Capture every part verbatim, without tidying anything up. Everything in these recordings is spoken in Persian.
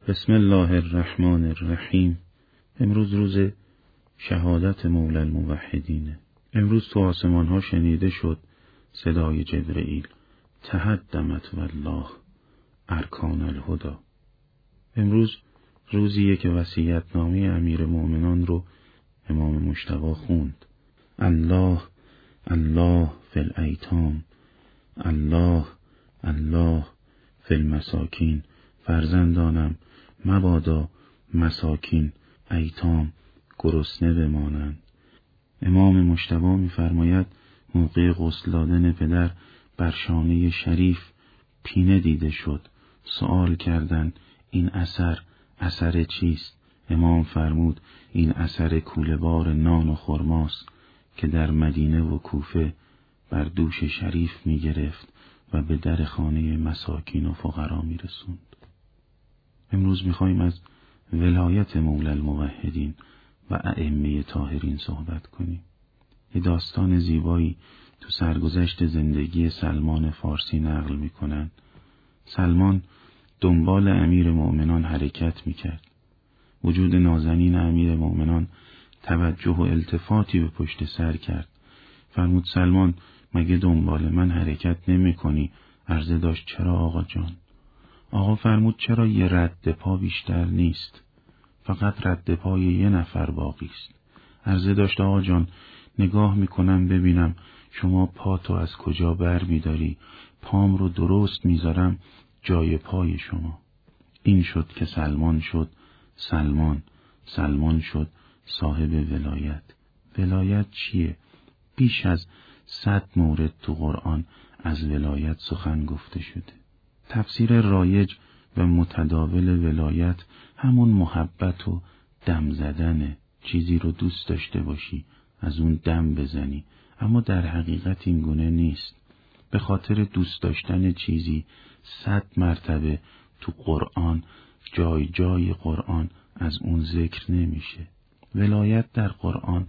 بسم الله الرحمن الرحیم. امروز روز شهادت مولا الموحدینه. امروز تو آسمان ها شنیده شد صدای جبرئیل: تهدمت والله ارکان الهدی. امروز روزیه که وصیت‌نامه امیر مومنان رو امام مجتبی خوند. الله الله فی الایتام، الله الله فی المساکین. فرزندانم مبادا مساکین ایتام گرسنه بمانند. امام مجتبی می‌فرماید موقع غسل دادن پدر بر شانه شریف پینه دیده شد. سؤال کردند این اثر اثر چیست؟ امام فرمود این اثر کوله‌بار نان و خرماست که در مدینه و کوفه بر دوش شریف می گرفت و به در خانه مساکین و فقرا می رسوند. امروز می خواهیم از ولایت مولا الموحدین و ائمه طاهرین صحبت کنیم. یه داستان زیبایی تو سرگذشت زندگی سلمان فارسی نقل می کنن. سلمان دنبال امیر مومنان حرکت می کرد. وجود نازنین امیر مومنان توجه و التفاتی به پشت سر کرد. فرمود سلمان مگه دنبال من حرکت نمی کنی؟ عرضه داشت چرا آقا جان؟ آقا فرمود چرا یه رد پا بیشتر نیست؟ فقط رد پای یه نفر باقی است. عرضه داشت آقا جان نگاه میکنم ببینم شما پا تو از کجا بر میداری، پام رو درست میذارم جای پای شما. این شد که سلمان شد سلمان، سلمان شد صاحب ولایت. ولایت چیه؟ بیش از صد مورد تو قرآن از ولایت سخن گفته شده. تفسیر رایج و متداول ولایت همون محبت و دم زدنه. چیزی رو دوست داشته باشی از اون دم بزنی، اما در حقیقت این گونه نیست. به خاطر دوست داشتن چیزی صد مرتبه تو قرآن جای جای قرآن از اون ذکر نمیشه. ولایت در قرآن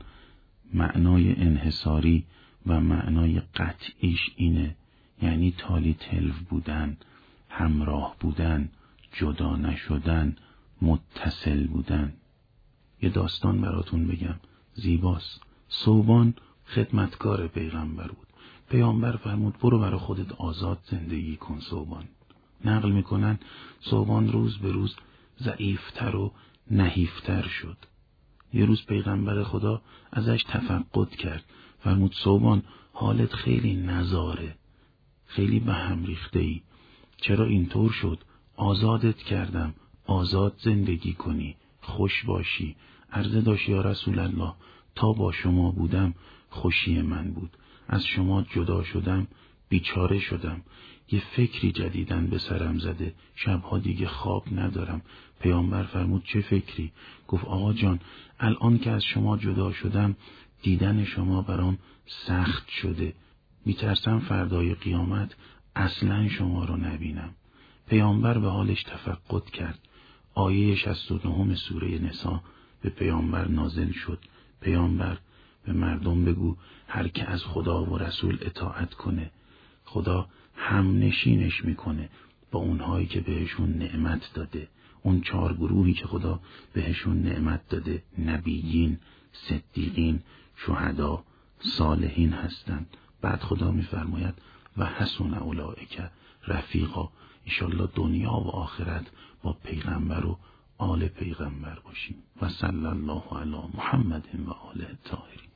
معنای انحصاری و معنای قطعیش اینه، یعنی تالی تلو بودن، همراه بودن، جدا نشدن، متصل بودن. یه داستان براتون بگم زیباست. ثوبان خدمتکار پیغمبر بود. پیامبر فرمود برو برای خودت آزاد زندگی کن ثوبان. نقل میکنن ثوبان روز به روز ضعیفتر و نحیفتر شد. یه روز پیغمبر خدا ازش تفقد کرد. فرمود ثوبان حالت خیلی نزاره، خیلی به هم ریخته ای. چرا اینطور شد؟ آزادت کردم آزاد زندگی کنی، خوش باشی. عرضه داشت یا رسول الله تا با شما بودم خوشی من بود، از شما جدا شدم بیچاره شدم. یه فکری جدیدن به سرم زده، شبها دیگه خواب ندارم. پیامبر فرمود چه فکری؟ گفت آقا جان الان که از شما جدا شدم دیدن شما برام سخت شده، میترسم فردای قیامت اصلا شما رو نبینم. پیامبر به حالش تفقد کرد. آیه شصت و نه سوره نساء به پیامبر نازل شد. پیامبر به مردم بگو هر که از خدا و رسول اطاعت کنه خدا هم نشینش میکنه با اونهایی که بهشون نعمت داده. اون چهار گروهی که خدا بهشون نعمت داده نبیین، صدیقین، شهدا، صالحین هستند. بعد خدا میفرماید و حسن اولئک رفیقا. انشالله دنیا و آخرت با پیغمبر و آل پیغمبر باشیم. و صلی الله علی محمد و آله الطاهرین.